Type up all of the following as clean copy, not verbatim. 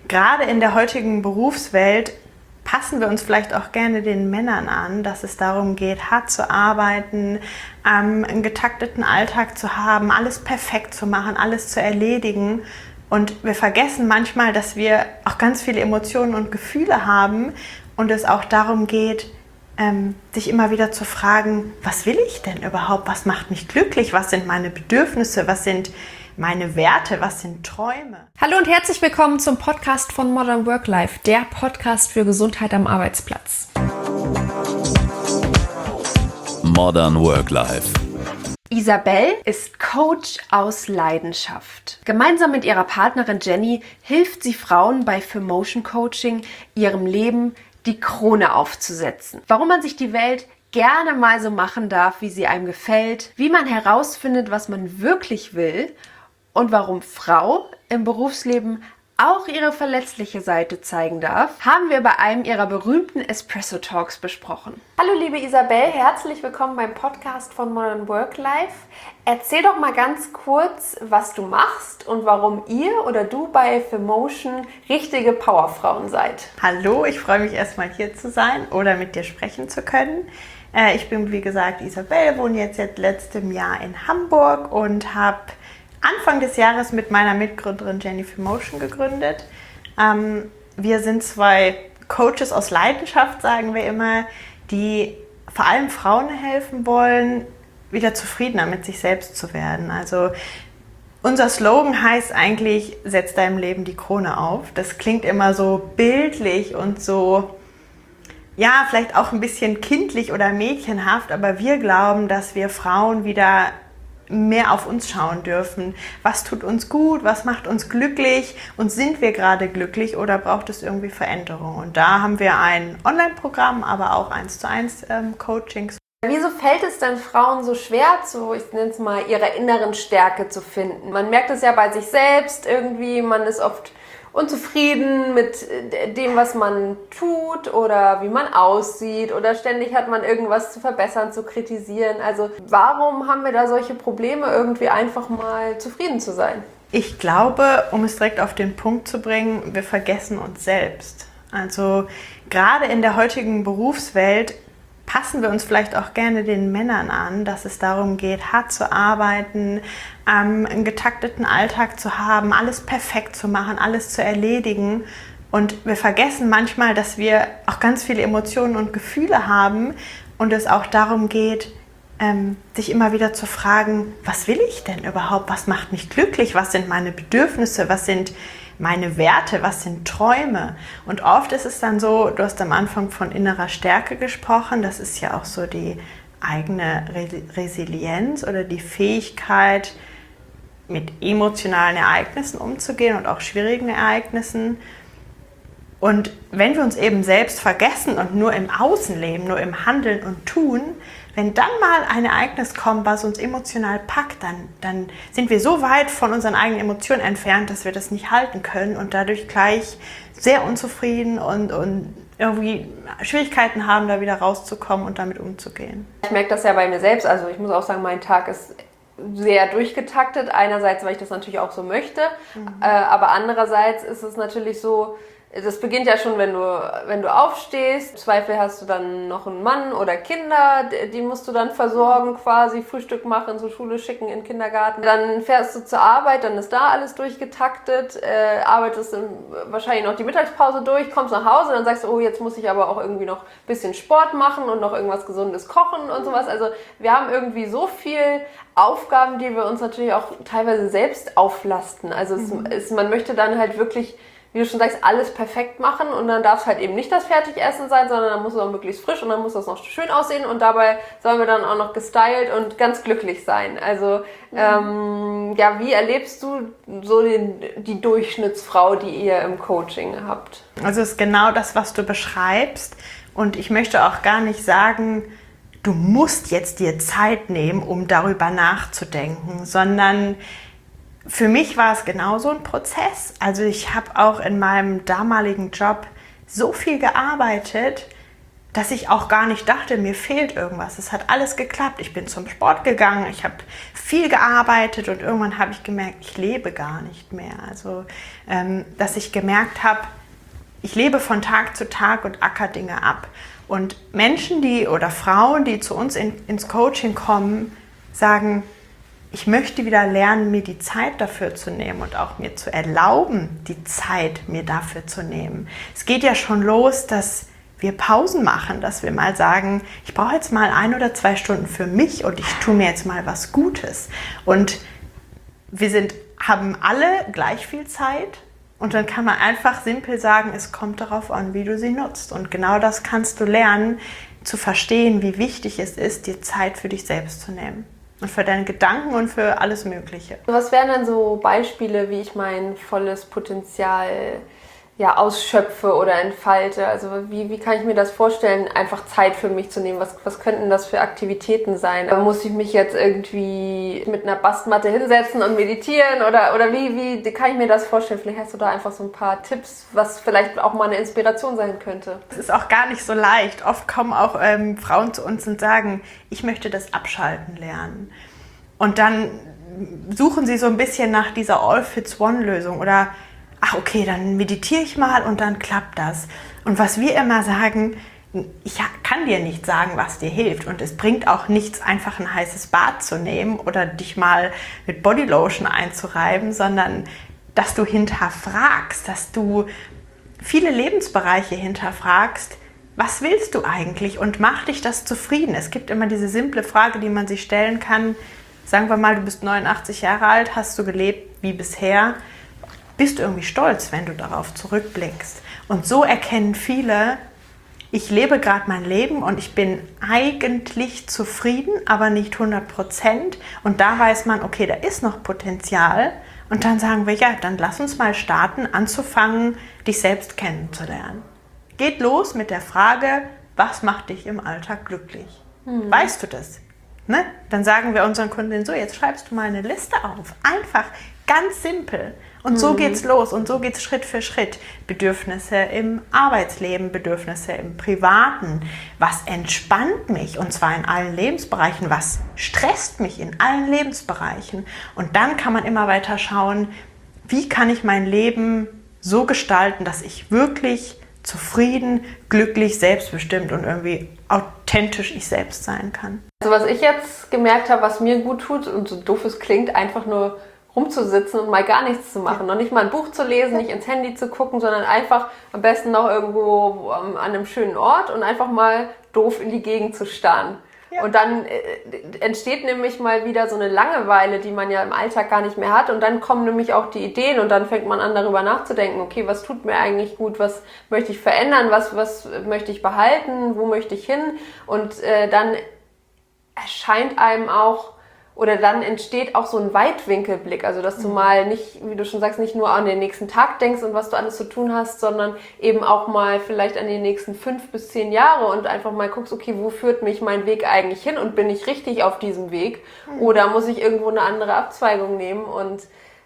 Gerade in der heutigen Berufswelt passen wir uns vielleicht auch gerne den Männern an, dass es darum geht, hart zu arbeiten, einen getakteten Alltag zu haben, alles perfekt zu machen, alles zu erledigen. Und wir vergessen manchmal, dass wir auch ganz viele Emotionen und Gefühle haben und es auch darum geht, sich immer wieder zu fragen, was will ich denn überhaupt? Was macht mich glücklich? Was sind meine Bedürfnisse? Was sind meine Werte? Was sind Träume? Hallo und herzlich willkommen zum Podcast von Modern Work Life, der Podcast für Gesundheit am Arbeitsplatz. Modern Work Life. Isabel ist Coach aus Leidenschaft. Gemeinsam mit ihrer Partnerin Jenny hilft sie Frauen bei FemMotion Coaching, ihrem Leben die Krone aufzusetzen. Warum man sich die Welt gerne mal so machen darf, wie sie einem gefällt, wie man herausfindet, was man wirklich will und warum Frau im Berufsleben auch ihre verletzliche Seite zeigen darf, haben wir bei einem ihrer berühmten Espresso Talks besprochen. Hallo liebe Isabel, herzlich willkommen beim Podcast von Modern Work Life. Erzähl doch mal ganz kurz, was du machst und warum ihr oder du bei FemMotion richtige Powerfrauen seid. Hallo, ich freue mich erstmal hier zu sein oder mit dir sprechen zu können. Ich bin, wie gesagt, Isabel, wohne jetzt seit letztem Jahr in Hamburg und habe Anfang des Jahres mit meiner Mitgründerin Jenny FemMotion gegründet. Wir sind zwei Coaches aus Leidenschaft, sagen wir immer, die vor allem Frauen helfen wollen, wieder zufriedener mit sich selbst zu werden. Also unser Slogan heißt eigentlich, setz deinem Leben die Krone auf. Das klingt immer so bildlich und so, ja, vielleicht auch ein bisschen kindlich oder mädchenhaft, aber wir glauben, dass wir Frauen wieder mehr auf uns schauen dürfen. Was tut uns gut? Was macht uns glücklich? Und sind wir gerade glücklich oder braucht es irgendwie Veränderung? Und da haben wir ein Online-Programm, aber auch 1:1 Coachings. Wieso fällt es denn Frauen so schwer, ich nenne es mal, ihrer inneren Stärke zu finden? Man merkt es ja bei sich selbst irgendwie, man ist oft unzufrieden mit dem, was man tut oder wie man aussieht oder ständig hat man irgendwas zu verbessern, zu kritisieren. Also warum haben wir da solche Probleme, irgendwie einfach mal zufrieden zu sein? Ich glaube, um es direkt auf den Punkt zu bringen, wir vergessen uns selbst. Also gerade in der heutigen Berufswelt passen wir uns vielleicht auch gerne den Männern an, dass es darum geht, hart zu arbeiten, einen getakteten Alltag zu haben, alles perfekt zu machen, alles zu erledigen. Und wir vergessen manchmal, dass wir auch ganz viele Emotionen und Gefühle haben und es auch darum geht, sich immer wieder zu fragen, was will ich denn überhaupt? Was macht mich glücklich? Was sind meine Bedürfnisse? Was sind meine Werte? Was sind Träume? Und oft ist es dann so, du hast am Anfang von innerer Stärke gesprochen, das ist ja auch so die eigene Resilienz oder die Fähigkeit, mit emotionalen Ereignissen umzugehen und auch schwierigen Ereignissen. Und wenn wir uns eben selbst vergessen und nur im Außen leben, nur im Handeln und Tun, wenn dann mal ein Ereignis kommt, was uns emotional packt, dann sind wir so weit von unseren eigenen Emotionen entfernt, dass wir das nicht halten können und dadurch gleich sehr unzufrieden und irgendwie Schwierigkeiten haben, da wieder rauszukommen und damit umzugehen. Ich merke das ja bei mir selbst, also ich muss auch sagen, mein Tag ist sehr durchgetaktet. Einerseits, weil ich das natürlich auch so möchte, aber andererseits ist es natürlich so, das beginnt ja schon, wenn du aufstehst. Im Zweifel hast du dann noch einen Mann oder Kinder, die musst du dann versorgen quasi, Frühstück machen, zur Schule schicken, in den Kindergarten. Dann fährst du zur Arbeit, dann ist da alles durchgetaktet, arbeitest wahrscheinlich noch die Mittagspause durch, kommst nach Hause, dann sagst du, oh, jetzt muss ich aber auch irgendwie noch ein bisschen Sport machen und noch irgendwas Gesundes kochen und sowas. Also wir haben irgendwie so viel Aufgaben, die wir uns natürlich auch teilweise selbst auflasten. Also man möchte dann halt wirklich, wie du schon sagst, alles perfekt machen und dann darf es halt eben nicht das Fertigessen sein, sondern dann muss es auch möglichst frisch und dann muss das noch schön aussehen und dabei sollen wir dann auch noch gestylt und ganz glücklich sein. Also ja, wie erlebst du so die Durchschnittsfrau, die ihr im Coaching habt? Also es ist genau das, was du beschreibst und ich möchte auch gar nicht sagen, du musst jetzt dir Zeit nehmen, um darüber nachzudenken, sondern für mich war es genauso ein Prozess. Also ich habe auch in meinem damaligen Job so viel gearbeitet, dass ich auch gar nicht dachte, mir fehlt irgendwas. Es hat alles geklappt. Ich bin zum Sport gegangen, ich habe viel gearbeitet und irgendwann habe ich gemerkt, ich lebe gar nicht mehr. Also, dass ich gemerkt habe, ich lebe von Tag zu Tag und acker Dinge ab. Und Menschen, oder Frauen, die zu uns ins Coaching kommen, sagen, ich möchte wieder lernen, mir die Zeit dafür zu nehmen und auch mir zu erlauben, die Zeit mir dafür zu nehmen. Es geht ja schon los, dass wir Pausen machen, dass wir mal sagen, ich brauche jetzt mal 1 oder 2 Stunden für mich und ich tue mir jetzt mal was Gutes. Und wir haben alle gleich viel Zeit und dann kann man einfach simpel sagen, es kommt darauf an, wie du sie nutzt. Und genau das kannst du lernen, zu verstehen, wie wichtig es ist, dir Zeit für dich selbst zu nehmen. Und für deine Gedanken und für alles Mögliche. Was wären denn so Beispiele, wie ich mein volles Potenzial ausschöpfe oder entfalte? Also wie kann ich mir das vorstellen, einfach Zeit für mich zu nehmen? Was könnten das für Aktivitäten sein? Muss ich mich jetzt irgendwie mit einer Bastmatte hinsetzen und meditieren? Oder wie kann ich mir das vorstellen? Vielleicht hast du da einfach so ein paar Tipps, was vielleicht auch mal eine Inspiration sein könnte. Es ist auch gar nicht so leicht. Oft kommen auch Frauen zu uns und sagen, ich möchte das Abschalten lernen. Und dann suchen sie so ein bisschen nach dieser All-Fits-One-Lösung oder ach okay, dann meditiere ich mal und dann klappt das. Und was wir immer sagen, ich kann dir nicht sagen, was dir hilft. Und es bringt auch nichts, einfach ein heißes Bad zu nehmen oder dich mal mit Bodylotion einzureiben, sondern dass du hinterfragst, dass du viele Lebensbereiche hinterfragst. Was willst du eigentlich und macht dich das zufrieden? Es gibt immer diese simple Frage, die man sich stellen kann. Sagen wir mal, du bist 89 Jahre alt, hast du gelebt wie bisher. Bist du irgendwie stolz, wenn du darauf zurückblickst. Und so erkennen viele, ich lebe gerade mein Leben und ich bin eigentlich zufrieden, aber nicht 100%. Und da weiß man, okay, da ist noch Potenzial. Und dann sagen wir, ja, dann lass uns mal starten, anzufangen, dich selbst kennenzulernen. Geht los mit der Frage, was macht dich im Alltag glücklich? Weißt du das? Ne? Dann sagen wir unseren Kundinnen so, jetzt schreibst du mal eine Liste auf. Einfach, ganz simpel. Und so geht's los und so geht's Schritt für Schritt. Bedürfnisse im Arbeitsleben, Bedürfnisse im Privaten. Was entspannt mich? Und zwar in allen Lebensbereichen. Was stresst mich in allen Lebensbereichen? Und dann kann man immer weiter schauen, wie kann ich mein Leben so gestalten, dass ich wirklich zufrieden, glücklich, selbstbestimmt und irgendwie authentisch ich selbst sein kann. Also was ich jetzt gemerkt habe, was mir gut tut und so doof es klingt, einfach nur rumzusitzen und mal gar nichts zu machen. Noch nicht mal ein Buch zu lesen, nicht ins Handy zu gucken, sondern einfach am besten noch irgendwo an einem schönen Ort und einfach mal doof in die Gegend zu starren. Ja. Und dann entsteht nämlich mal wieder so eine Langeweile, die man ja im Alltag gar nicht mehr hat. Und dann kommen nämlich auch die Ideen und dann fängt man an, darüber nachzudenken, okay, was tut mir eigentlich gut, was möchte ich verändern, was möchte ich behalten, wo möchte ich hin? Und dann erscheint einem auch, oder dann entsteht auch so ein Weitwinkelblick, also dass du mal nicht, wie du schon sagst, nicht nur an den nächsten Tag denkst und was du alles zu tun hast, sondern eben auch mal vielleicht an die nächsten 5 bis 10 Jahre und einfach mal guckst, okay, wo führt mich mein Weg eigentlich hin und bin ich richtig auf diesem Weg oder muss ich irgendwo eine andere Abzweigung nehmen und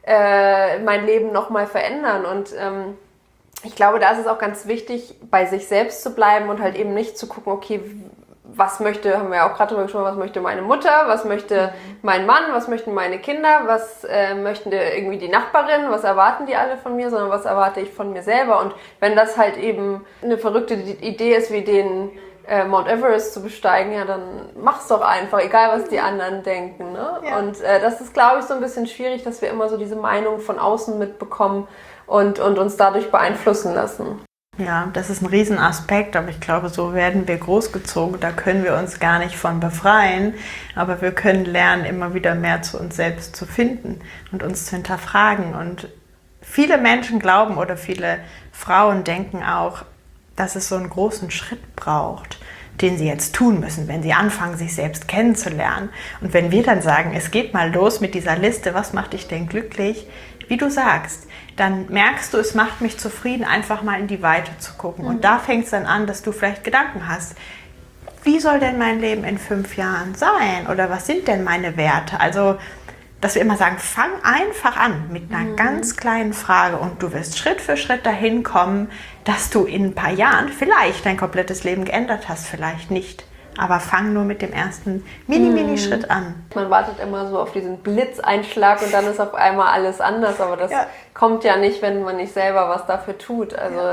mein Leben nochmal verändern und ich glaube, da ist es auch ganz wichtig, bei sich selbst zu bleiben und halt eben nicht zu gucken, okay, was möchte, haben wir ja auch gerade drüber gesprochen, was möchte meine Mutter, was möchte mein Mann, was möchten meine Kinder, was möchten irgendwie die Nachbarin, was erwarten die alle von mir, sondern was erwarte ich von mir selber. Und wenn das halt eben eine verrückte Idee ist, wie den Mount Everest zu besteigen, ja, dann mach's doch einfach, egal was die anderen denken. Ne? Ja. Und das ist, glaube ich, so ein bisschen schwierig, dass wir immer so diese Meinung von außen mitbekommen und uns dadurch beeinflussen lassen. Ja, das ist ein Riesenaspekt, aber ich glaube, so werden wir großgezogen, da können wir uns gar nicht von befreien, aber wir können lernen, immer wieder mehr zu uns selbst zu finden und uns zu hinterfragen. Und viele Menschen glauben oder viele Frauen denken auch, dass es so einen großen Schritt braucht, den sie jetzt tun müssen, wenn sie anfangen, sich selbst kennenzulernen. Und wenn wir dann sagen, es geht mal los mit dieser Liste, was macht dich denn glücklich, wie du sagst, dann merkst du, es macht mich zufrieden, einfach mal in die Weite zu gucken. Und da fängt es dann an, dass du vielleicht Gedanken hast. Wie soll denn mein Leben in 5 Jahren sein? Oder was sind denn meine Werte? Also dass wir immer sagen, fang einfach an mit einer ganz kleinen Frage und du wirst Schritt für Schritt dahin kommen, dass du in ein paar Jahren vielleicht dein komplettes Leben geändert hast, vielleicht nicht. Aber fang nur mit dem ersten Mini-Schritt an. Man wartet immer so auf diesen Blitzeinschlag und dann ist auf einmal alles anders. Aber das kommt ja nicht, wenn man nicht selber was dafür tut. Also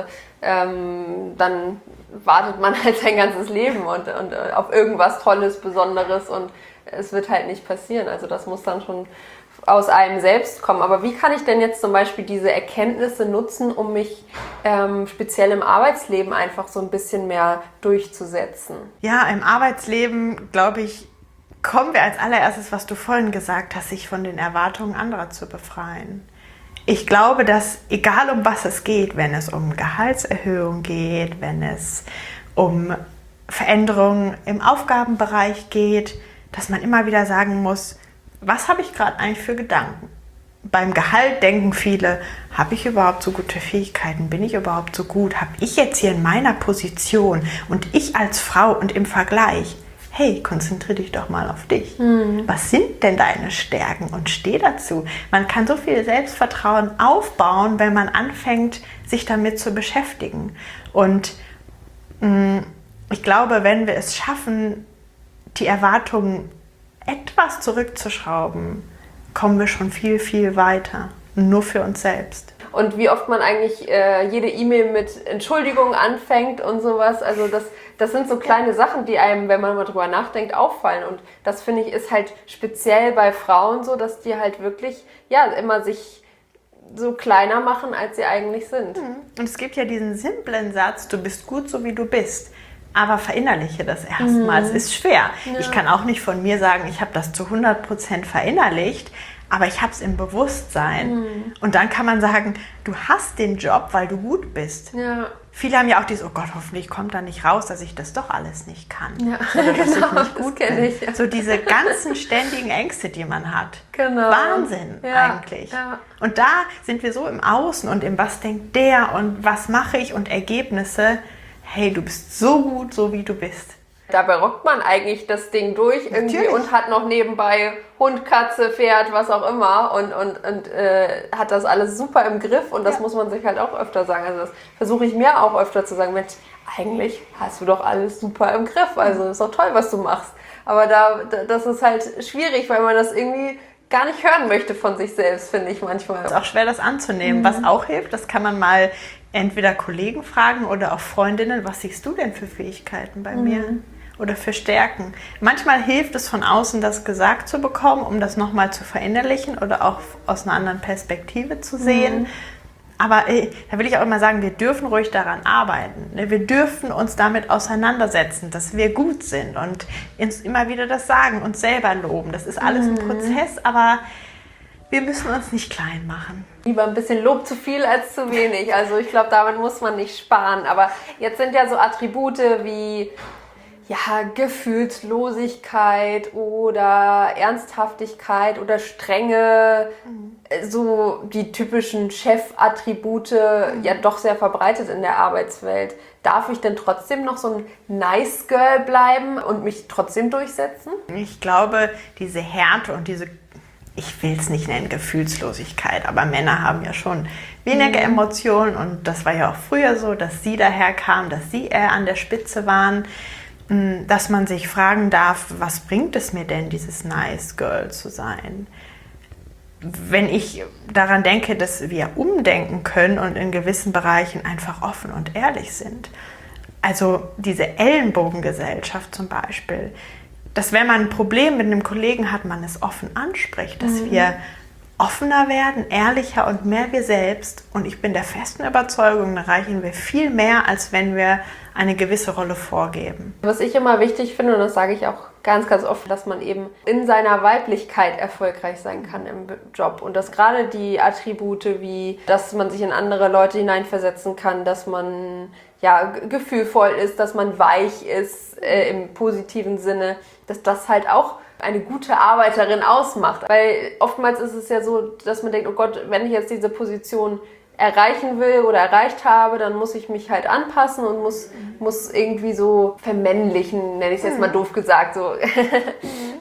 dann wartet man halt sein ganzes Leben und auf irgendwas Tolles, Besonderes und es wird halt nicht passieren. Also das muss dann schon aus einem selbst kommen. Aber wie kann ich denn jetzt zum Beispiel diese Erkenntnisse nutzen, um mich speziell im Arbeitsleben einfach so ein bisschen mehr durchzusetzen? Ja, im Arbeitsleben, glaube ich, kommen wir als allererstes, was du vorhin gesagt hast, sich von den Erwartungen anderer zu befreien. Ich glaube, dass egal um was es geht, wenn es um Gehaltserhöhung geht, wenn es um Veränderungen im Aufgabenbereich geht, dass man immer wieder sagen muss, was habe ich gerade eigentlich für Gedanken? Beim Gehalt denken viele, habe ich überhaupt so gute Fähigkeiten? Bin ich überhaupt so gut? Habe ich jetzt hier in meiner Position und ich als Frau und im Vergleich? Hey, konzentriere dich doch mal auf dich. Was sind denn deine Stärken? Und steh dazu. Man kann so viel Selbstvertrauen aufbauen, wenn man anfängt, sich damit zu beschäftigen. Und ich glaube, wenn wir es schaffen, die Erwartungen etwas zurückzuschrauben, kommen wir schon viel, viel weiter. Nur für uns selbst. Und wie oft man eigentlich jede E-Mail mit Entschuldigung anfängt und sowas. Also das sind so kleine Sachen, die einem, wenn man mal drüber nachdenkt, auffallen. Und das, finde ich, ist halt speziell bei Frauen so, dass die halt wirklich immer sich so kleiner machen, als sie eigentlich sind. Und es gibt ja diesen simplen Satz, du bist gut, so wie du bist. Aber verinnerliche das erstmal. Es ist schwer. Ja. Ich kann auch nicht von mir sagen, ich habe das zu 100% verinnerlicht, aber ich habe es im Bewusstsein. Und dann kann man sagen, du hast den Job, weil du gut bist. Ja. Viele haben ja auch dieses, oh Gott, hoffentlich kommt da nicht raus, dass ich das doch alles nicht kann. Ja. Oder dass genau, ich nicht gut bin. Ich, ja. So diese ganzen ständigen Ängste, die man hat. Genau. Wahnsinn eigentlich. Ja. Und da sind wir so im Außen und im was denkt der und was mache ich und Ergebnisse. Hey, du bist so gut, so wie du bist. Dabei rockt man eigentlich das Ding durch irgendwie. Natürlich. Und hat noch nebenbei Hund, Katze, Pferd, was auch immer und hat das alles super im Griff und das muss man sich halt auch öfter sagen. Also das versuche ich mir auch öfter zu sagen, Mensch, eigentlich hast du doch alles super im Griff, also ist doch toll, was du machst. Aber das ist halt schwierig, weil man das irgendwie gar nicht hören möchte von sich selbst, finde ich manchmal. Es ist auch schwer, das anzunehmen. Was auch hilft, das kann man mal entweder Kollegen fragen oder auch Freundinnen, was siehst du denn für Fähigkeiten bei mir? Oder für Stärken. Manchmal hilft es von außen, das gesagt zu bekommen, um das nochmal zu verinnerlichen oder auch aus einer anderen Perspektive zu sehen. Aber da will ich auch immer sagen, wir dürfen ruhig daran arbeiten. Wir dürfen uns damit auseinandersetzen, dass wir gut sind und uns immer wieder das sagen, uns selber loben. Das ist alles ein Prozess, aber wir müssen uns nicht klein machen. Lieber ein bisschen Lob zu viel als zu wenig. Also ich glaube, damit muss man nicht sparen. Aber jetzt sind ja so Attribute wie Gefühlslosigkeit oder Ernsthaftigkeit oder Strenge, so die typischen Chefattribute, ja doch sehr verbreitet in der Arbeitswelt. Darf ich denn trotzdem noch so ein Nice Girl bleiben und mich trotzdem durchsetzen? Ich glaube, diese Härte und diese, ich will es nicht nennen, Gefühlslosigkeit, aber Männer haben ja schon weniger Emotionen und das war ja auch früher so, dass sie daherkamen, dass sie eher an der Spitze waren. Dass man sich fragen darf, was bringt es mir denn, dieses Nice Girl zu sein? Wenn ich daran denke, dass wir umdenken können und in gewissen Bereichen einfach offen und ehrlich sind. Also diese Ellenbogengesellschaft zum Beispiel, dass wenn man ein Problem mit einem Kollegen hat, man es offen anspricht, dass wir offener werden, ehrlicher und mehr wir selbst. Und ich bin der festen Überzeugung, da erreichen wir viel mehr, als wenn wir eine gewisse Rolle vorgeben. Was ich immer wichtig finde, und das sage ich auch ganz, ganz oft, dass man eben in seiner Weiblichkeit erfolgreich sein kann im Job. Und dass gerade die Attribute wie, dass man sich in andere Leute hineinversetzen kann, dass man gefühlvoll ist, dass man weich ist im positiven Sinne, dass das halt auch eine gute Arbeiterin ausmacht. Weil oftmals ist es ja so, dass man denkt, oh Gott, wenn ich jetzt diese Position erreichen will oder erreicht habe, dann muss ich mich halt anpassen und muss irgendwie so vermännlichen, nenne ich es jetzt mal doof gesagt, so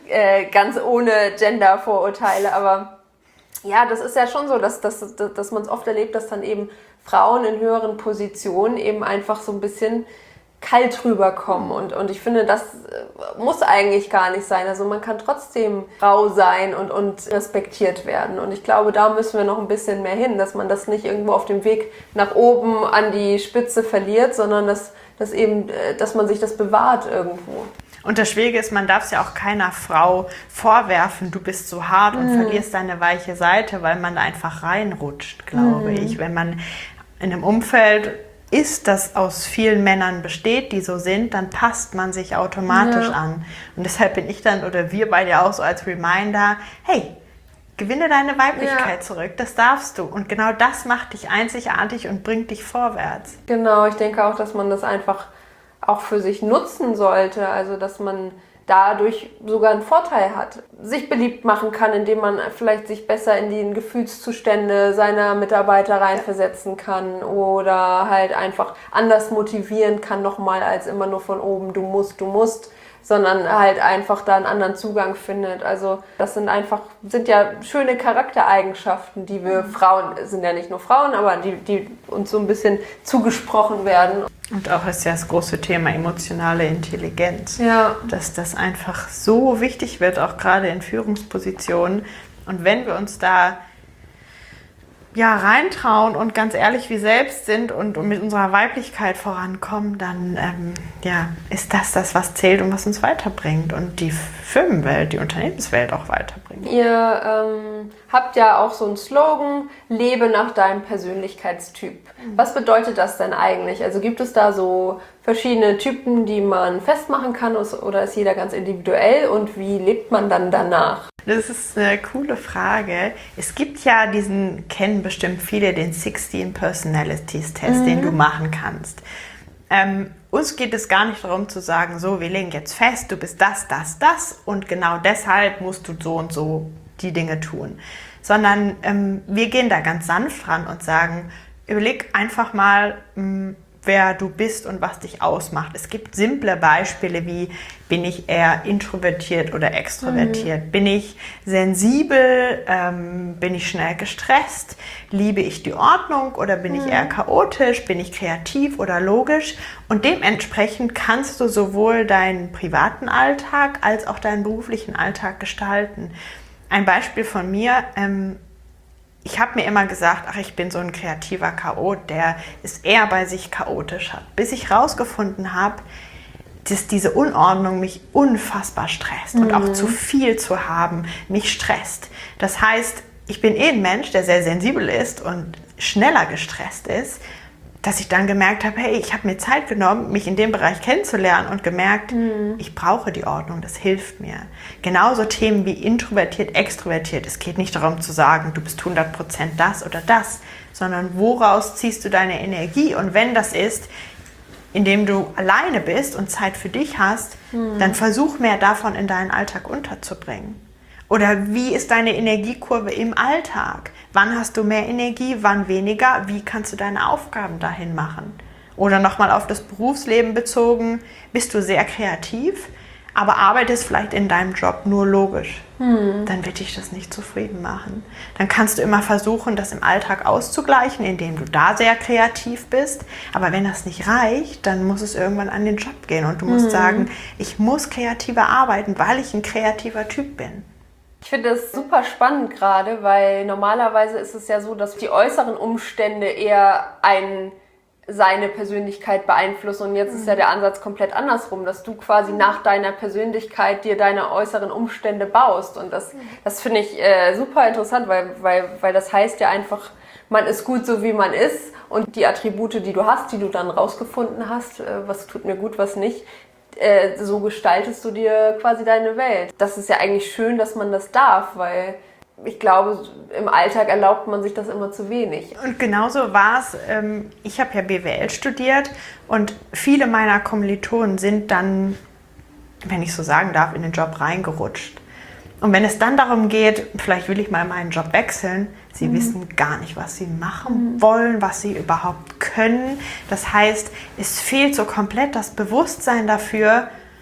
ganz ohne Gender-Vorurteile, aber ja, das ist ja schon so, dass man es oft erlebt, dass dann eben Frauen in höheren Positionen eben einfach so ein bisschen kalt rüberkommen und ich finde, das muss eigentlich gar nicht sein. Also man kann trotzdem Frau sein und respektiert werden und ich glaube, da müssen wir noch ein bisschen mehr hin, dass man das nicht irgendwo auf dem Weg nach oben an die Spitze verliert, sondern dass man sich das bewahrt irgendwo. Und das Schwierige ist, man darf es ja auch keiner Frau vorwerfen, du bist so hart und verlierst deine weiche Seite, weil man da einfach reinrutscht, glaube ich. Wenn man in einem Umfeld ist, das aus vielen Männern besteht, die so sind, dann passt man sich automatisch an. Und deshalb bin ich dann, oder wir beide auch so als Reminder, hey, gewinne deine Weiblichkeit zurück, das darfst du. Und genau das macht dich einzigartig und bringt dich vorwärts. Genau, ich denke auch, dass man das einfach auch für sich nutzen sollte, also dass man dadurch sogar einen Vorteil hat, sich beliebt machen kann, indem man vielleicht sich besser in die Gefühlszustände seiner Mitarbeiter reinversetzen kann oder halt einfach anders motivieren kann nochmal als immer nur von oben, du musst, sondern halt einfach da einen anderen Zugang findet. Also das sind ja schöne Charaktereigenschaften, die wir Frauen, sind ja nicht nur Frauen, aber die uns so ein bisschen zugesprochen werden. Und auch ist ja das große Thema emotionale Intelligenz, dass das einfach so wichtig wird, auch gerade in Führungspositionen. Und wenn wir uns da reintrauen und ganz ehrlich wie selbst sind und mit unserer Weiblichkeit vorankommen, dann ist das, was zählt und was uns weiterbringt und die Firmenwelt, die Unternehmenswelt auch weiterbringt. Ihr habt ja auch so einen Slogan, lebe nach deinem Persönlichkeitstyp. Was bedeutet das denn eigentlich? Also gibt es da so verschiedene Typen, die man festmachen kann oder ist jeder ganz individuell und wie lebt man dann danach? Das ist eine coole Frage. Es gibt ja kennen bestimmt viele, den 16 Personalities Test, den du machen kannst. Uns geht es gar nicht darum zu sagen, so, wir legen jetzt fest, du bist das und genau deshalb musst du so und so die Dinge tun. Sondern wir gehen da ganz sanft ran und sagen, überleg einfach mal, wer du bist und was dich ausmacht. Es gibt simple Beispiele wie, bin ich eher introvertiert oder extrovertiert? Bin ich sensibel? Bin ich schnell gestresst? Liebe ich die Ordnung oder bin ich eher chaotisch? Bin ich kreativ oder logisch? Und dementsprechend kannst du sowohl deinen privaten Alltag als auch deinen beruflichen Alltag gestalten. Ein Beispiel von mir, ich habe mir immer gesagt, ich bin so ein kreativer Chaot, der ist eher bei sich chaotisch hat. Bis ich rausgefunden habe, dass diese Unordnung mich unfassbar stresst und auch zu viel zu haben mich stresst. Das heißt, ich bin ein Mensch, der sehr sensibel ist und schneller gestresst ist, dass ich dann gemerkt habe, hey, ich habe mir Zeit genommen, mich in dem Bereich kennenzulernen und gemerkt, ich brauche die Ordnung, das hilft mir. Genauso Themen wie introvertiert, extrovertiert. Es geht nicht darum zu sagen, du bist 100% das oder das, sondern woraus ziehst du deine Energie? Und wenn das ist, indem du alleine bist und Zeit für dich hast, dann versuch mehr davon in deinen Alltag unterzubringen. Oder wie ist deine Energiekurve im Alltag? Wann hast du mehr Energie, wann weniger? Wie kannst du deine Aufgaben dahin machen? Oder nochmal auf das Berufsleben bezogen, bist du sehr kreativ, aber arbeitest vielleicht in deinem Job nur logisch. Dann wird dich das nicht zufrieden machen. Dann kannst du immer versuchen, das im Alltag auszugleichen, indem du da sehr kreativ bist. Aber wenn das nicht reicht, dann muss es irgendwann an den Job gehen. Und du musst sagen, ich muss kreativer arbeiten, weil ich ein kreativer Typ bin. Ich finde das super spannend gerade, weil normalerweise ist es ja so, dass die äußeren Umstände eher seine Persönlichkeit beeinflussen und jetzt ist ja der Ansatz komplett andersrum, dass du quasi nach deiner Persönlichkeit dir deine äußeren Umstände baust und das finde ich super interessant, weil das heißt ja einfach, man ist gut so wie man ist und die Attribute, die du hast, die du dann rausgefunden hast, was tut mir gut, was nicht, so gestaltest du dir quasi deine Welt. Das ist ja eigentlich schön, dass man das darf, weil ich glaube, im Alltag erlaubt man sich das immer zu wenig. Und genauso war es, ich habe ja BWL studiert und viele meiner Kommilitonen sind dann, wenn ich so sagen darf, in den Job reingerutscht. Und wenn es dann darum geht, vielleicht will ich mal meinen Job wechseln, sie wissen gar nicht, was sie machen wollen, was sie überhaupt können. Das heißt, es fehlt so komplett das Bewusstsein dafür,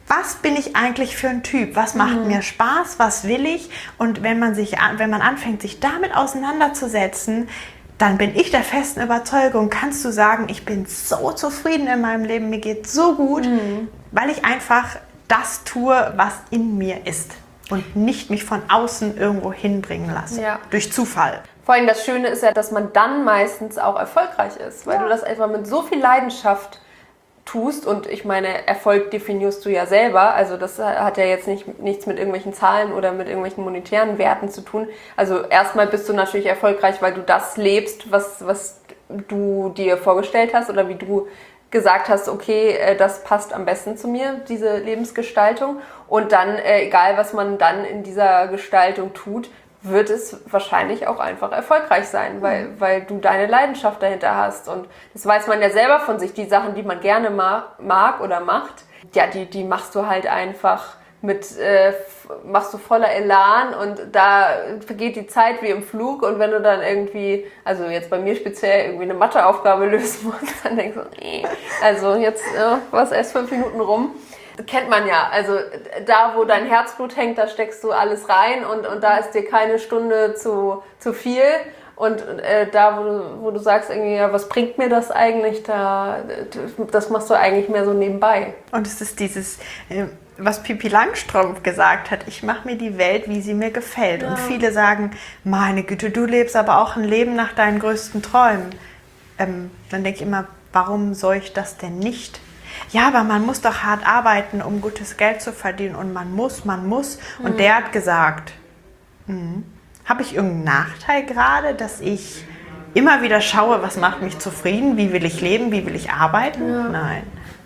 was bin ich eigentlich für ein Typ? Was macht mir Spaß? Was will ich? Und wenn man anfängt, sich damit auseinanderzusetzen, dann bin ich der festen Überzeugung, kannst du sagen, ich bin so zufrieden in meinem Leben, mir geht so gut, weil ich einfach das tue, was in mir ist und nicht mich von außen irgendwo hinbringen lasse, durch Zufall. Vor allem das Schöne ist ja, dass man dann meistens auch erfolgreich ist, weil du das einfach mit so viel Leidenschaft tust und ich meine, Erfolg definierst du ja selber, also das hat ja jetzt nichts mit irgendwelchen Zahlen oder mit irgendwelchen monetären Werten zu tun. Also erstmal bist du natürlich erfolgreich, weil du das lebst, was du dir vorgestellt hast oder wie du gesagt hast, okay, das passt am besten zu mir, diese Lebensgestaltung. Und dann, egal was man dann in dieser Gestaltung tut, wird es wahrscheinlich auch einfach erfolgreich sein, weil du deine Leidenschaft dahinter hast. Und das weiß man ja selber von sich. Die Sachen, die man gerne mag oder macht, ja, die machst du halt einfach machst du voller Elan und da vergeht die Zeit wie im Flug. Und wenn du dann irgendwie, also jetzt bei mir speziell, irgendwie eine Matheaufgabe lösen musst, dann denkst du, also jetzt was erst 5 Minuten rum. Kennt man ja, also da, wo dein Herzblut hängt, da steckst du alles rein und da ist dir keine Stunde zu viel und da, wo du sagst, irgendwie, ja, was bringt mir das eigentlich, das machst du eigentlich mehr so nebenbei. Und es ist dieses, was Pippi Langstrumpf gesagt hat, ich mache mir die Welt, wie sie mir gefällt. Und viele sagen, meine Güte, du lebst aber auch ein Leben nach deinen größten Träumen. Dann denke ich immer, warum soll ich das denn nicht? Ja, aber man muss doch hart arbeiten, um gutes Geld zu verdienen und man muss. Und der hat gesagt, habe ich irgendeinen Nachteil gerade, dass ich immer wieder schaue, was macht mich zufrieden, wie will ich leben, wie will ich arbeiten? Ja. Nein.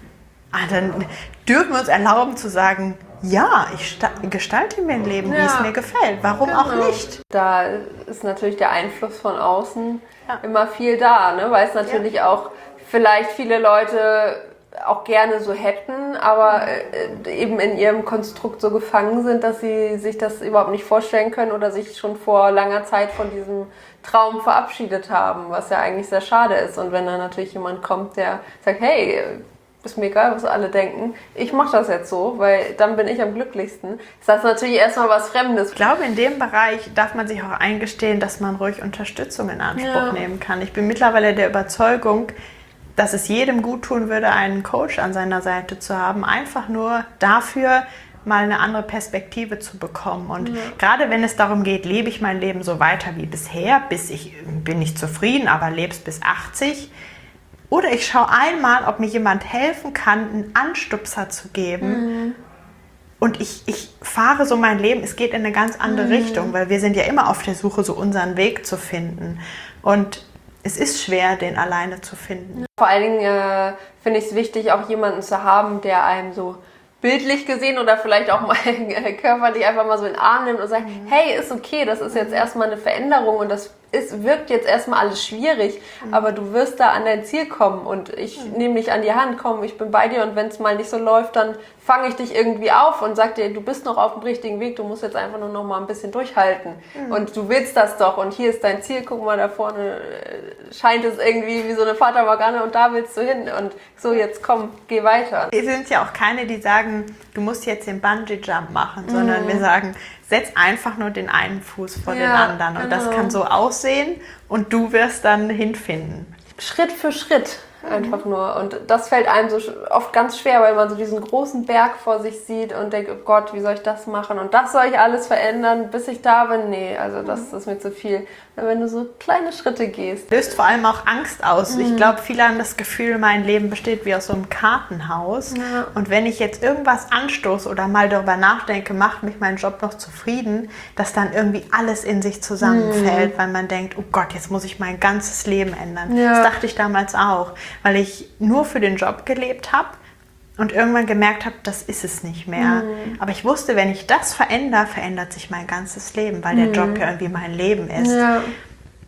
Dann dürfen wir uns erlauben zu sagen, ja, ich gestalte mir ein Leben, wie es mir gefällt. Warum auch nicht? Da ist natürlich der Einfluss von außen immer viel da, ne? Weil es natürlich auch vielleicht viele Leute auch gerne so hätten, aber eben in ihrem Konstrukt so gefangen sind, dass sie sich das überhaupt nicht vorstellen können oder sich schon vor langer Zeit von diesem Traum verabschiedet haben, was ja eigentlich sehr schade ist. Und wenn dann natürlich jemand kommt, der sagt, hey, ist mir egal, was alle denken, ich mache das jetzt so, weil dann bin ich am glücklichsten, ist das natürlich erstmal was Fremdes. Ich glaube, in dem Bereich darf man sich auch eingestehen, dass man ruhig Unterstützung in Anspruch nehmen kann. Ich bin mittlerweile der Überzeugung, dass es jedem gut tun würde, einen Coach an seiner Seite zu haben, einfach nur dafür, mal eine andere Perspektive zu bekommen. Und gerade wenn es darum geht, lebe ich mein Leben so weiter wie bisher, bin ich zufrieden, aber lebst bis 80, oder ich schaue einmal, ob mir jemand helfen kann, einen Anstupser zu geben. Und ich fahre so mein Leben, es geht in eine ganz andere Richtung, weil wir sind ja immer auf der Suche, so unseren Weg zu finden. Und es ist schwer, den alleine zu finden. Vor allen Dingen finde ich es wichtig, auch jemanden zu haben, der einem so bildlich gesehen oder vielleicht auch mal körperlich einfach mal so in den Arm nimmt und sagt, hey, ist okay, das ist jetzt erstmal eine Veränderung und wirkt jetzt erstmal alles schwierig, aber du wirst da an dein Ziel kommen und ich nehme dich an die Hand, komm, ich bin bei dir und wenn es mal nicht so läuft, dann fange ich dich irgendwie auf und sag dir, du bist noch auf dem richtigen Weg, du musst jetzt einfach nur noch mal ein bisschen durchhalten und du willst das doch und hier ist dein Ziel, guck mal, da vorne scheint es irgendwie wie so eine Fata Morgana und da willst du hin und so, jetzt komm, geh weiter. Wir sind ja auch keine, die sagen, du musst jetzt den Bungee-Jump machen, sondern wir sagen, setz einfach nur den einen Fuß vor den anderen und das kann so aussehen und du wirst dann hinfinden. Schritt für Schritt einfach nur und das fällt einem so oft ganz schwer, weil man so diesen großen Berg vor sich sieht und denkt, oh Gott, wie soll ich das machen und das soll ich alles verändern, bis ich da bin? Nee, also das ist mir zu viel. Wenn du so kleine Schritte gehst. Löst vor allem auch Angst aus. Ich glaube, viele haben das Gefühl, mein Leben besteht wie aus so einem Kartenhaus. Ja. Und wenn ich jetzt irgendwas anstoße oder mal darüber nachdenke, macht mich mein Job noch zufrieden, dass dann irgendwie alles in sich zusammenfällt, weil man denkt, oh Gott, jetzt muss ich mein ganzes Leben ändern. Ja. Das dachte ich damals auch, weil ich nur für den Job gelebt habe. Und irgendwann gemerkt habe, das ist es nicht mehr. Aber ich wusste, wenn ich das verändere, verändert sich mein ganzes Leben, weil der Job ja irgendwie mein Leben ist. Ja.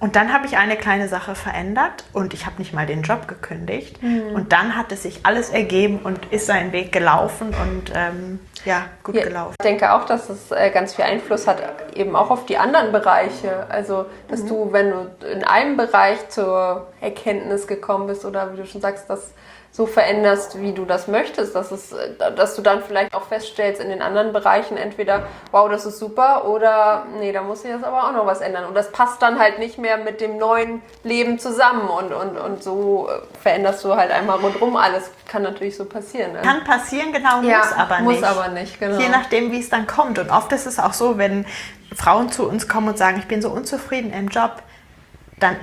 Und dann habe ich eine kleine Sache verändert und ich habe nicht mal den Job gekündigt. Und dann hat es sich alles ergeben und ist seinen Weg gelaufen und gut gelaufen. Ich denke auch, dass es ganz viel Einfluss hat, eben auch auf die anderen Bereiche. Also, dass du, wenn du in einem Bereich zur Erkenntnis gekommen bist oder wie du schon sagst, das so veränderst, wie du das möchtest, dass du dann vielleicht auch feststellst in den anderen Bereichen entweder, wow, das ist super oder nee, da muss ich jetzt aber auch noch was ändern. Und das passt dann halt nicht mehr mit dem neuen Leben zusammen und so veränderst du halt einmal rundherum alles. Kann natürlich so passieren. Ne? Kann passieren, genau, muss aber nicht. Muss aber nicht, genau. Je nachdem, wie es dann kommt. Und oft ist es auch so, wenn Frauen zu uns kommen und sagen, ich bin so unzufrieden im Job, dann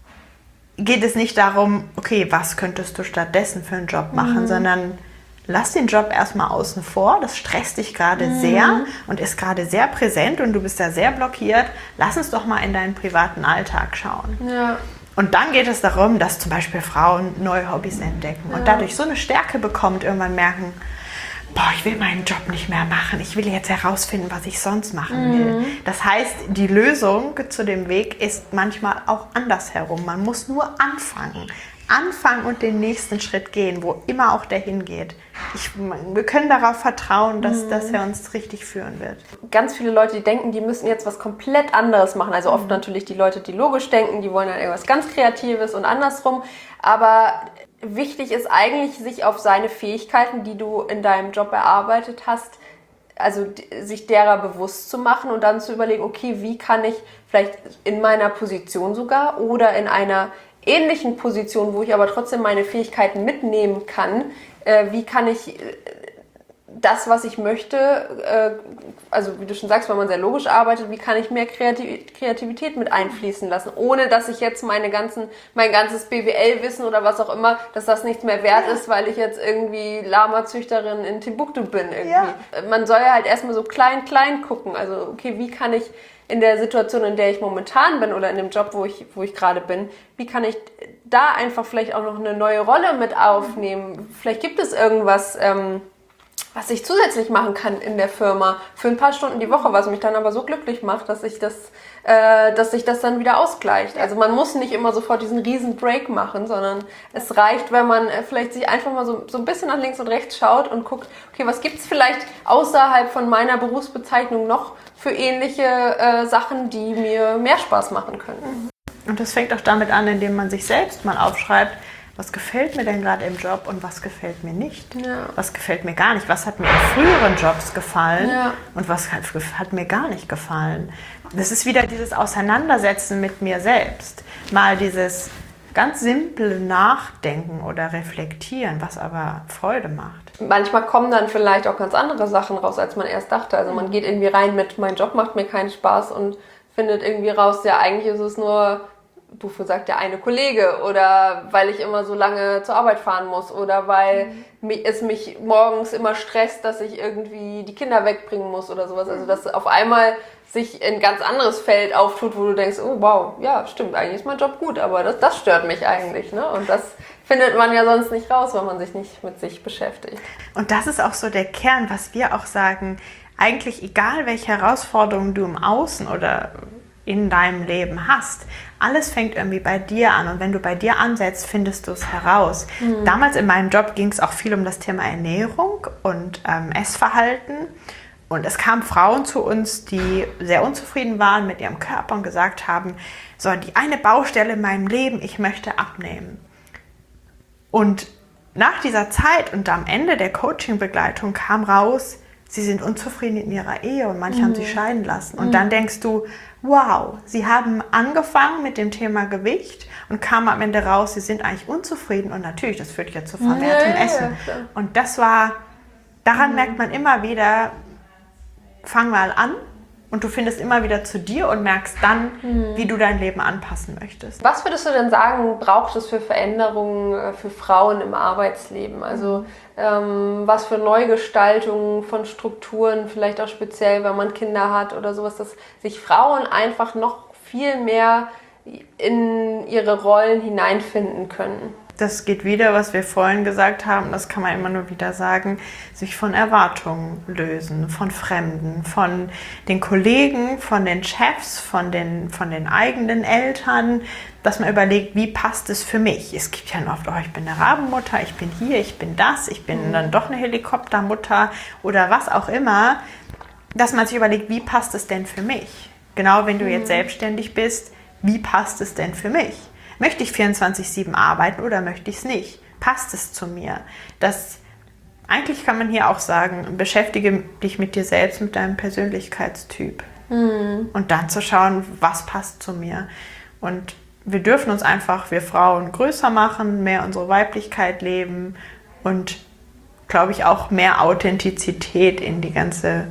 geht es nicht darum, okay, was könntest du stattdessen für einen Job machen, sondern lass den Job erstmal außen vor. Das stresst dich gerade sehr und ist gerade sehr präsent und du bist da sehr blockiert. Lass uns doch mal in deinen privaten Alltag schauen. Ja. Und dann geht es darum, dass zum Beispiel Frauen neue Hobbys entdecken und dadurch so eine Stärke bekommt, irgendwann merken, boah, ich will meinen Job nicht mehr machen. Ich will jetzt herausfinden, was ich sonst machen will. Das heißt, die Lösung zu dem Weg ist manchmal auch andersherum. Man muss nur anfangen. Anfangen und den nächsten Schritt gehen, wo immer auch der hingeht. Wir können darauf vertrauen, dass er uns richtig führen wird. Ganz viele Leute, die denken, die müssen jetzt was komplett anderes machen. Also oft natürlich die Leute, die logisch denken, die wollen dann irgendwas ganz Kreatives und andersrum. Aber wichtig ist eigentlich, sich auf seine Fähigkeiten, die du in deinem Job erarbeitet hast, also sich derer bewusst zu machen und dann zu überlegen, okay, wie kann ich vielleicht in meiner Position sogar oder in einer ähnlichen Position, wo ich aber trotzdem meine Fähigkeiten mitnehmen kann, wie kann ich das, was ich möchte, also wie du schon sagst, wenn man sehr logisch arbeitet, wie kann ich mehr Kreativität mit einfließen lassen, ohne dass ich jetzt mein ganzes BWL-Wissen oder was auch immer, dass das nichts mehr wert ist, weil ich jetzt irgendwie Lama-Züchterin in Timbuktu bin irgendwie. Ja. Man soll ja halt erstmal so klein gucken, also okay, wie kann ich in der Situation, in der ich momentan bin oder in dem Job, wo ich gerade bin, wie kann ich da einfach vielleicht auch noch eine neue Rolle mit aufnehmen? Vielleicht gibt es irgendwas, was ich zusätzlich machen kann in der Firma für ein paar Stunden die Woche, was mich dann aber so glücklich macht, dass sich das dann wieder ausgleicht. Also man muss nicht immer sofort diesen riesen Break machen, sondern es reicht, wenn man vielleicht sich einfach mal so ein bisschen nach links und rechts schaut und guckt, okay, was gibt's vielleicht außerhalb von meiner Berufsbezeichnung noch für ähnliche Sachen, die mir mehr Spaß machen können. Und das fängt auch damit an, indem man sich selbst mal aufschreibt, was gefällt mir denn gerade im Job und was gefällt mir nicht? Ja. Was gefällt mir gar nicht? Was hat mir in früheren Jobs gefallen und was hat mir gar nicht gefallen? Das ist wieder dieses Auseinandersetzen mit mir selbst. Mal dieses ganz simple Nachdenken oder Reflektieren, was aber Freude macht. Manchmal kommen dann vielleicht auch ganz andere Sachen raus, als man erst dachte. Also man geht irgendwie rein mit, mein Job macht mir keinen Spaß und findet irgendwie raus, ja, eigentlich ist es nur, wofür sagt der eine Kollege oder weil ich immer so lange zur Arbeit fahren muss oder weil es mich morgens immer stresst, dass ich irgendwie die Kinder wegbringen muss oder sowas. Also dass auf einmal sich ein ganz anderes Feld auftut, wo du denkst, oh wow, ja stimmt, eigentlich ist mein Job gut, aber das stört mich eigentlich. Ne? Und das findet man ja sonst nicht raus, wenn man sich nicht mit sich beschäftigt. Und das ist auch so der Kern, was wir auch sagen, eigentlich egal welche Herausforderungen du im Außen oder in deinem Leben hast. Alles fängt irgendwie bei dir an und wenn du bei dir ansetzt, findest du es heraus. Damals in meinem Job ging es auch viel um das Thema Ernährung und Essverhalten und es kamen Frauen zu uns, die sehr unzufrieden waren mit ihrem Körper und gesagt haben, so die eine Baustelle in meinem Leben, ich möchte abnehmen. Und nach dieser Zeit und am Ende der Coaching-Begleitung kam raus, sie sind unzufrieden in ihrer Ehe und manche haben sich scheiden lassen. Und dann denkst du, wow, sie haben angefangen mit dem Thema Gewicht und kamen am Ende raus, sie sind eigentlich unzufrieden. Und natürlich, das führt ja zu vermehrtem Essen. Ja. Und das war, daran merkt man immer wieder, fang mal an. Und du findest immer wieder zu dir und merkst dann, wie du dein Leben anpassen möchtest. Was würdest du denn sagen, braucht es für Veränderungen für Frauen im Arbeitsleben? Also was für Neugestaltungen von Strukturen, vielleicht auch speziell, wenn man Kinder hat oder sowas, dass sich Frauen einfach noch viel mehr in ihre Rollen hineinfinden können? das geht wieder, was wir vorhin gesagt haben, das kann man immer nur wieder sagen, sich von Erwartungen lösen, von Fremden, von den Kollegen, von den Chefs, von den eigenen Eltern, dass man überlegt, wie passt es für mich? Es gibt ja oft, oh, ich bin eine Rabenmutter, ich bin hier, ich bin das, ich bin dann doch eine Helikoptermutter oder was auch immer, dass man sich überlegt, wie passt es denn für mich? Genau, wenn du jetzt selbstständig bist, wie passt es denn für mich? Möchte ich 24/7 arbeiten oder möchte ich es nicht? Passt es zu mir? Eigentlich kann man hier auch sagen, beschäftige dich mit dir selbst, mit deinem Persönlichkeitstyp. Und dann zu schauen, was passt zu mir. Und wir dürfen uns einfach, wir Frauen, größer machen, mehr unsere Weiblichkeit leben und, glaube ich, auch mehr Authentizität in die ganze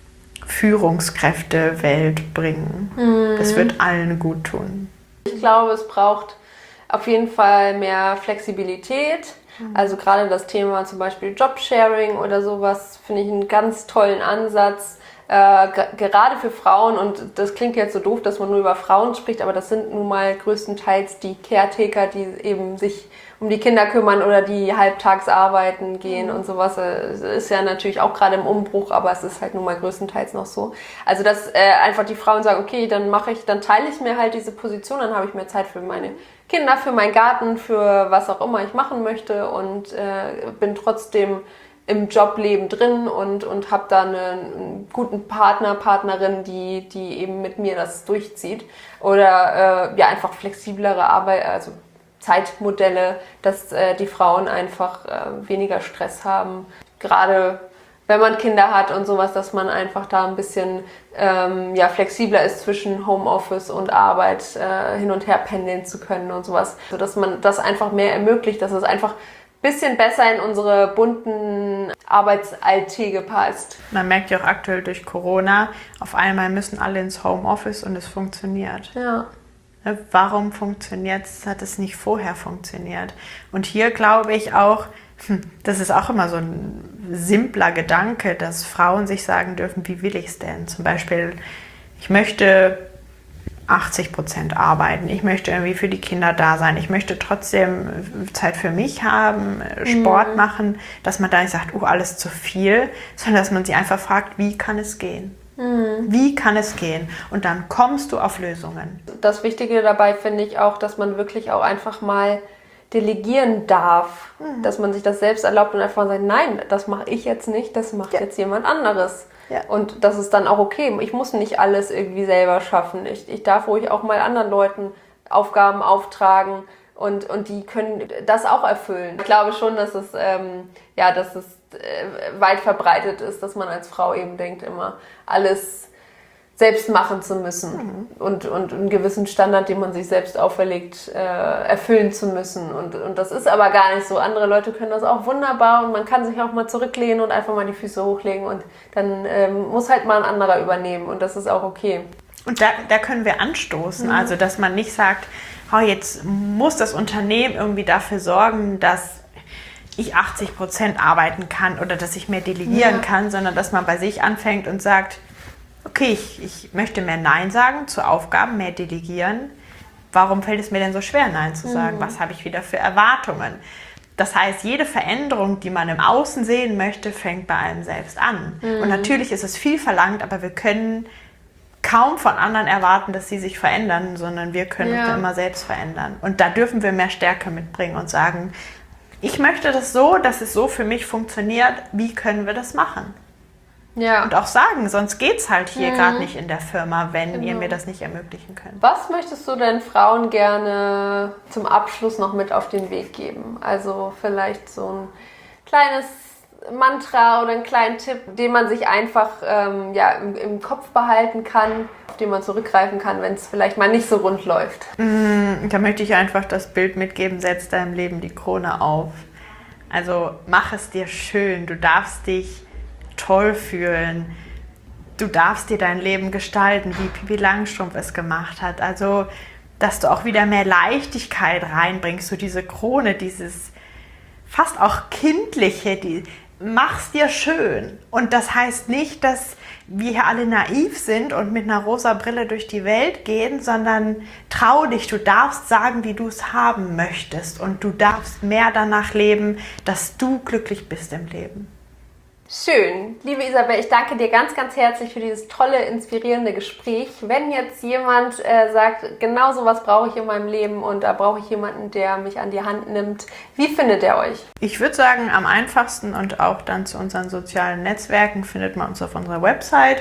Führungskräftewelt bringen. Das wird allen gut tun. Ich glaube, es braucht auf jeden Fall mehr Flexibilität. Also gerade das Thema zum Beispiel Jobsharing oder sowas finde ich einen ganz tollen Ansatz. Gerade für Frauen, und das klingt jetzt so doof, dass man nur über Frauen spricht, aber das sind nun mal größtenteils die Caretaker, die eben sich um die Kinder kümmern oder die halbtags arbeiten gehen und sowas. Das ist ja natürlich auch gerade im Umbruch, aber es ist halt nun mal größtenteils noch so. Also dass einfach die Frauen sagen, okay, dann teile ich mir halt diese Position, dann habe ich mehr Zeit für meine Kinder, für meinen Garten, für was auch immer ich machen möchte und bin trotzdem im Jobleben drin und habe da einen guten Partner, Partnerin, die eben mit mir das durchzieht. Oder einfach flexiblere Arbeit, also Zeitmodelle, dass die Frauen einfach weniger Stress haben. Gerade wenn man Kinder hat und sowas, dass man einfach da ein bisschen flexibler ist zwischen Homeoffice und Arbeit, hin und her pendeln zu können und sowas. Also dass man das einfach mehr ermöglicht, dass es einfach bisschen besser in unsere bunten Arbeitsalltäge passt. Man merkt ja auch aktuell durch Corona, auf einmal müssen alle ins Homeoffice und es funktioniert. Ja. Warum funktioniert es? Hat es nicht vorher funktioniert? Und hier glaube ich auch, das ist auch immer so ein simpler Gedanke, dass Frauen sich sagen dürfen, wie will ich es denn? Zum Beispiel, ich möchte 80% arbeiten. Ich möchte irgendwie für die Kinder da sein. Ich möchte trotzdem Zeit für mich haben, Sport machen, dass man da nicht sagt, alles zu viel, sondern dass man sich einfach fragt, wie kann es gehen? Wie kann es gehen? Und dann kommst du auf Lösungen. Das Wichtige dabei finde ich auch, dass man wirklich auch einfach mal delegieren darf. Dass man sich das selbst erlaubt und einfach sagt, nein, das mache ich jetzt nicht, das macht jetzt jemand anderes. Ja. Und das ist dann auch okay. Ich muss nicht alles irgendwie selber schaffen. Ich darf ruhig auch mal anderen Leuten Aufgaben auftragen und die können das auch erfüllen. Ich glaube schon, dass es weit verbreitet ist, dass man als Frau eben denkt, immer alles selbst machen zu müssen und einen gewissen Standard, den man sich selbst auferlegt, erfüllen zu müssen. Und das ist aber gar nicht so. Andere Leute können das auch wunderbar und man kann sich auch mal zurücklehnen und einfach mal die Füße hochlegen und dann muss halt mal ein anderer übernehmen und das ist auch okay. Und da können wir anstoßen, also dass man nicht sagt, jetzt muss das Unternehmen irgendwie dafür sorgen, dass ich 80% arbeiten kann oder dass ich mehr delegieren kann, sondern dass man bei sich anfängt und sagt, okay, ich möchte mehr Nein sagen zu Aufgaben, mehr delegieren. Warum fällt es mir denn so schwer, Nein zu sagen? Was habe ich wieder für Erwartungen? Das heißt, jede Veränderung, die man im Außen sehen möchte, fängt bei einem selbst an. Und natürlich ist es viel verlangt, aber wir können kaum von anderen erwarten, dass sie sich verändern, sondern wir können uns immer selbst verändern. Und da dürfen wir mehr Stärke mitbringen und sagen, ich möchte das so, dass es so für mich funktioniert. Wie können wir das machen? Ja. Und auch sagen, sonst geht es halt hier gerade nicht in der Firma, wenn ihr mir das nicht ermöglichen könnt. Was möchtest du denn Frauen gerne zum Abschluss noch mit auf den Weg geben? Also vielleicht so ein kleines Mantra oder einen kleinen Tipp, den man sich einfach im Kopf behalten kann, auf den man zurückgreifen kann, wenn es vielleicht mal nicht so rund läuft. Da möchte ich einfach das Bild mitgeben, setz deinem Leben die Krone auf. Also mach es dir schön, du darfst dich toll fühlen. Du darfst dir dein Leben gestalten, wie Pippi Langstrumpf es gemacht hat. Also, dass du auch wieder mehr Leichtigkeit reinbringst, so diese Krone, dieses fast auch Kindliche, mach's dir schön. Und das heißt nicht, dass wir hier alle naiv sind und mit einer rosa Brille durch die Welt gehen, sondern trau dich, du darfst sagen, wie du es haben möchtest und du darfst mehr danach leben, dass du glücklich bist im Leben. Schön. Liebe Isabel, ich danke dir ganz, ganz herzlich für dieses tolle, inspirierende Gespräch. Wenn jetzt jemand sagt, genau sowas brauche ich in meinem Leben und da brauche ich jemanden, der mich an die Hand nimmt, wie findet er euch? Ich würde sagen, am einfachsten und auch dann zu unseren sozialen Netzwerken findet man uns auf unserer Website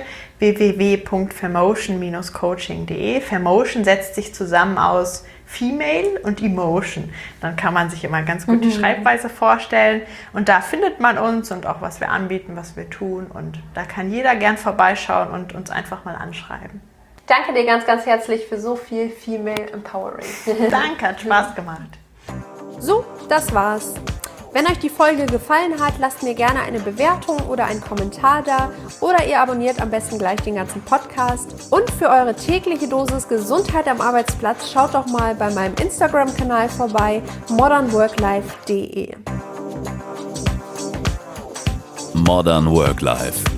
www.fermotion-coaching.de. Fermotion setzt sich zusammen aus Female und Emotion. Dann kann man sich immer ganz gut die Schreibweise vorstellen. Und da findet man uns und auch, was wir anbieten, was wir tun. Und da kann jeder gern vorbeischauen und uns einfach mal anschreiben. Danke dir ganz, ganz herzlich für so viel Female Empowering. Danke, hat Spaß gemacht. So, das war's. Wenn euch die Folge gefallen hat, lasst mir gerne eine Bewertung oder einen Kommentar da oder ihr abonniert am besten gleich den ganzen Podcast. Und für eure tägliche Dosis Gesundheit am Arbeitsplatz schaut doch mal bei meinem Instagram-Kanal vorbei, modernworklife.de. Modern Work Life.